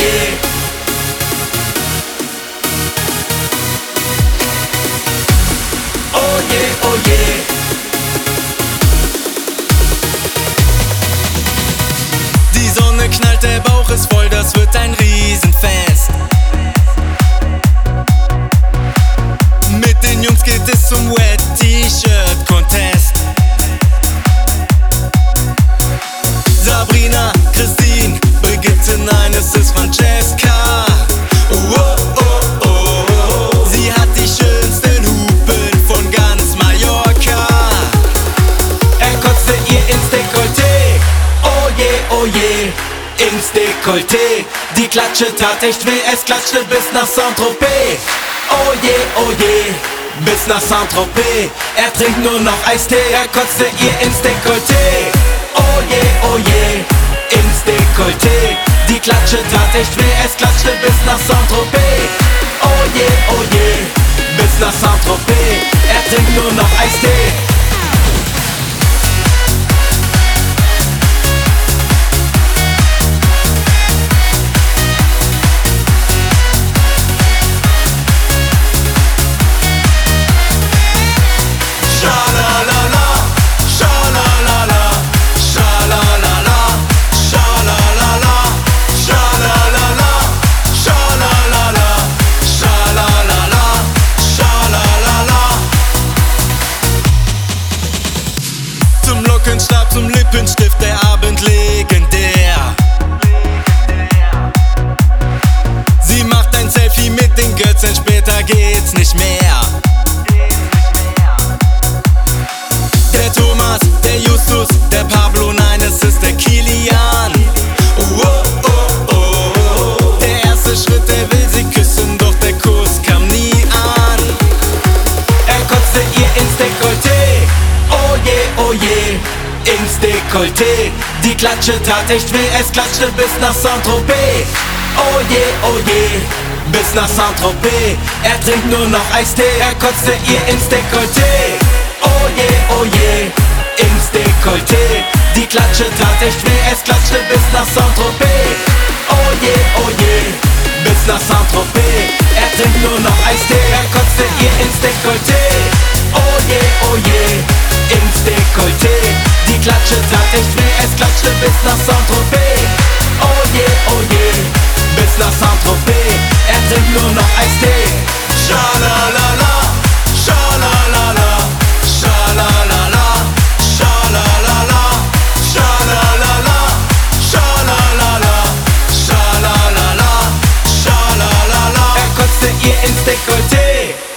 je. Oh je, oh je. Die Sonne knallt, der Bauch ist voll, das wird ein Riesenfest. Mit den Jungs geht es zum Wet T-Shirt Contest. Sabrina, Christine, Brigitte, nein, es ist Francesca. Oh, oh, oh, oh. Sie hat die schönsten Hupen von ganz Mallorca. Er kotzte ihr ins Dekolleté. Oh je, oh je, ins Dekolleté. Die Klatsche tat echt weh, es klatschte bis nach Saint-Tropez. Oh je, bis nach Saint-Tropez. Er trinkt nur noch Eistee, er kotzte ihr ins Dekolleté. Oh je, ins Dekolleté. Die Klatsche tat echt weh, es klatschte bis nach Saint-Tropez. Oh je, bis nach Saint-Tropez. Er trinkt nur noch Eistee. Stab zum Lippenstift, der Abend legendär. Sie macht ein Selfie mit den Götzen, später geht's nicht mehr. Der Thomas, der Justus, der Pablo, nein, es ist der Kilian. Oh, oh, oh, oh. Der erste Schritt, der will sie küssen, doch der Kuss kam nie an. Er kotzte ihr ins Dekolleté. Oh je, ins Dekolleté. Die Klatsche tat echt weh, es klatschte bis nach Saint-Tropez. Oh je, bis nach Saint-Tropez. Er trinkt nur noch Eistee, er kotzte ihr ins Dekolleté. Oh je, ins Dekolleté. Die Klatsche tat echt weh, es klatschte bis nach Saint-Tropez. Oh je, bis nach Saint-Tropez. Er trinkt nur noch Eistee, er kotzte ihr ins Dekolleté. Oh je, ins Dekolleté. Die Klatsche tat echt weh, es klatschte bis nach Saint-Tropez. Oh je, bis nach Saint-Tropez. Er trinkt nur noch Eistee. Schalalala, schalalala, schalalala, schalalala, schalalala, schalalala, schalalala, schalalala. Er kotzte ihr ins Dekolleté.